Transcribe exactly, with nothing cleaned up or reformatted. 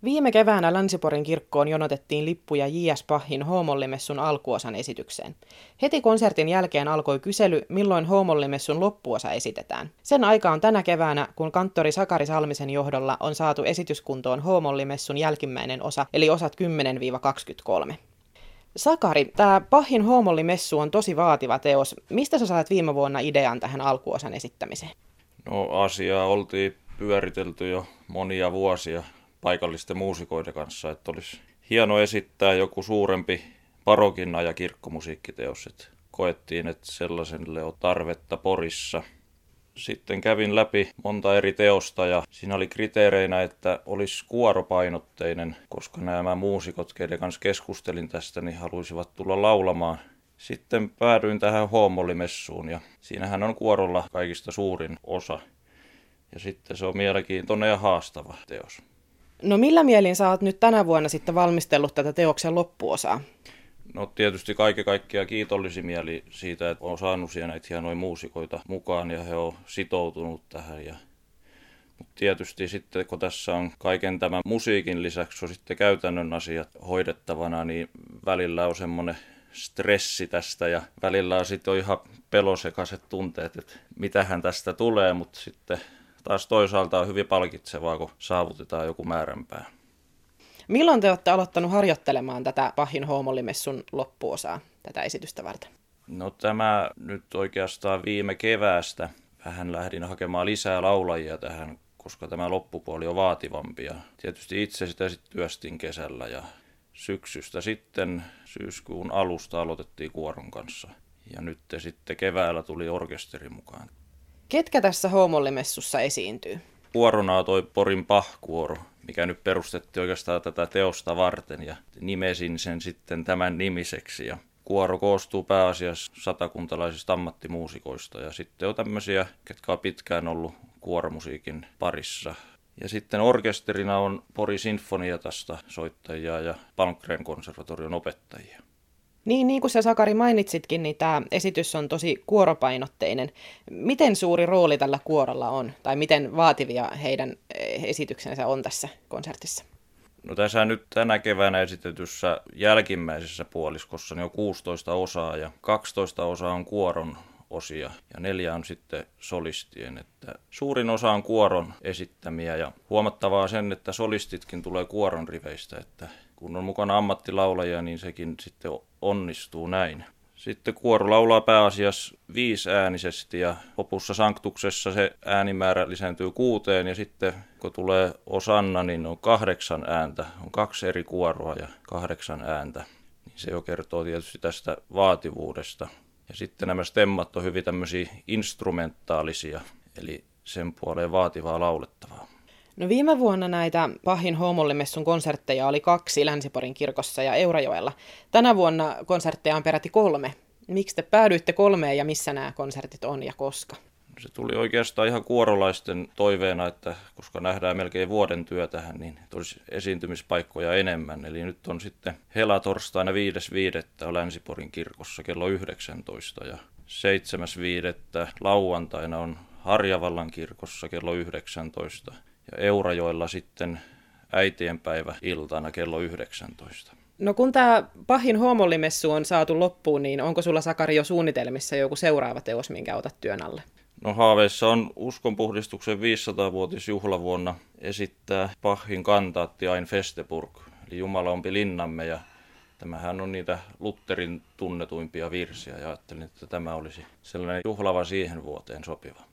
Viime keväänä Länsi-Porin kirkkoon jonotettiin lippuja J S. Bachin Hoomollimessun alkuosan esitykseen. Heti konsertin jälkeen alkoi kysely, milloin Hoomollimessun loppuosa esitetään. Sen aika on tänä keväänä, kun kanttori Sakari Salmisen johdolla on saatu esityskuntoon Hoomollimessun jälkimmäinen osa, eli osat kymmenen kaksikymmentäkolme. Sakari, tämä Bachin Hoomollimessu on tosi vaativa teos. Mistä sä saat viime vuonna idean tähän alkuosan esittämiseen? No asiaa oltiin pyöritelty jo monia vuosia paikallisten muusikoiden kanssa, että olisi hieno esittää joku suurempi parokin ja kirkkomusiikkiteos. Että koettiin, että sellaiselle on tarvetta Porissa. Sitten kävin läpi monta eri teosta ja siinä oli kriteereinä, että olisi kuoropainotteinen, koska nämä muusikot, keiden kanssa keskustelin tästä, niin haluaisivat tulla laulamaan. Sitten päädyin tähän Hoomollimessuun ja siinähän on kuorolla kaikista suurin osa. Ja sitten se on mielenkiintoinen ja haastava teos. No millä mielin sä oot nyt tänä vuonna sitten valmistellut tätä teoksen loppuosaa? No tietysti kaiken kaikkiaan kiitollisin mieli siitä, että olen saanut siellä näitä hienoja muusikoita mukaan ja he on sitoutunut tähän. Ja... Mutta tietysti sitten kun tässä on kaiken tämän musiikin lisäksi on sitten käytännön asiat hoidettavana, niin välillä on semmoinen stressi tästä ja välillä on sitten ihan pelosekaiset tunteet, että mitähän tästä tulee, mutta sitten taas toisaalta on hyvin palkitsevaa, kun saavutetaan joku määränpää. Milloin te olette aloittanut harjoittelemaan tätä Bachin Hoomollimessun loppuosaa, tätä esitystä varten? No tämä nyt oikeastaan viime keväästä vähän lähdin hakemaan lisää laulajia tähän, koska tämä loppupuoli on vaativampi. Ja tietysti itse sitä sitten työstin kesällä ja syksystä sitten syyskuun alusta aloitettiin kuoron kanssa. Ja nyt sitten keväällä tuli orkesteri mukaan. Ketkä tässä Hoomollimessussa esiintyy? Kuorona on toi Porin Pah-kuoro, mikä nyt perustettiin oikeastaan tätä teosta varten ja nimesin sen sitten tämän nimiseksi. Ja kuoro koostuu pääasiassa satakuntalaisista ammattimuusikoista ja sitten on tämmöisiä, ketkä on pitkään ollut kuoromusiikin parissa. Ja sitten orkesterina on Porin Sinfoniatasta soittajia ja Palmgren konservatorion opettajia. Niin, niin kuin sä Sakari mainitsitkin, niin tämä esitys on tosi kuoropainotteinen. Miten suuri rooli tällä kuorolla on, tai miten vaativia heidän esityksensä on tässä konsertissa? No tässä nyt tänä keväänä esitetyssä jälkimmäisessä puoliskossa niin on kuusitoista osaa ja kaksitoista osaa on kuoron osia ja neljä on sitten solistien. Että suurin osa on kuoron esittämiä ja huomattavaa sen, että solistitkin tulee kuoron riveistä, että kun on mukana ammattilaulajia, niin sekin sitten onnistuu näin. Sitten kuoro laulaa pääasiassa viisiäänisesti ja lopussa sanktuksessa se äänimäärä lisääntyy kuuteen ja sitten kun tulee osanna, niin on kahdeksan ääntä. On kaksi eri kuoroa ja kahdeksan ääntä. Niin se jo kertoo tietysti tästä vaativuudesta. Ja sitten nämä stemmat on hyvin tämmöisiä instrumentaalisia, eli sen puoleen vaativaa laulettavaa. No viime vuonna näitä Bachin Hoomollimessun konsertteja oli kaksi Länsi-Porin kirkossa ja Eurajoella. Tänä vuonna konsertteja on peräti kolme. Miksi te päädyitte kolmeen ja missä nämä konsertit on ja koska? Se tuli oikeastaan ihan kuorolaisten toiveena, että koska nähdään melkein vuoden työ tähän, niin tulisi esiintymispaikkoja enemmän. Eli nyt on sitten helatorstaina viides viidettä Länsi-Porin kirkossa kello yhdeksäntoista ja seitsemäs viidettä lauantaina on Harjavallan kirkossa kello yhdeksäntoista. Ja Eurajoella sitten äitienpäivä iltana kello yhdeksäntoista. No kun tämä Bachin Hoomollimessu on saatu loppuun, niin onko sulla Sakari jo suunnitelmissa joku seuraava teos, minkä otat työn alle? No haaveissa on uskonpuhdistuksen viisisataa-vuotisjuhlavuonna esittää Bachin kantaatti Ein Festeburg, eli Jumala ompi linnamme, ja tämähän on niitä Lutherin tunnetuimpia virsiä, ja ajattelin, että tämä olisi sellainen juhlava siihen vuoteen sopiva.